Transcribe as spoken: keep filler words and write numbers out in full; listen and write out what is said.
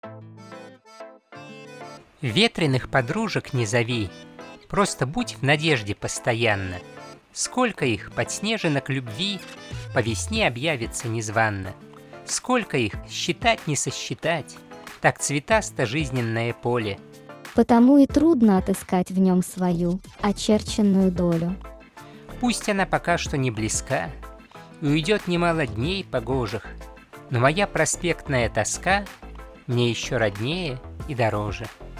Ветреных подружек не зови, просто будь в надежде постоянно. Сколько их, подснежинок любви, по весне объявится незванно. Сколько их, считать не сосчитать, так цветасто жизненное поле. Потому и трудно отыскать в нем свою очерченную долю. Пусть она пока что не близка, и уйдет немало дней погожих, но моя проспектная тоска мне еще роднее и дороже.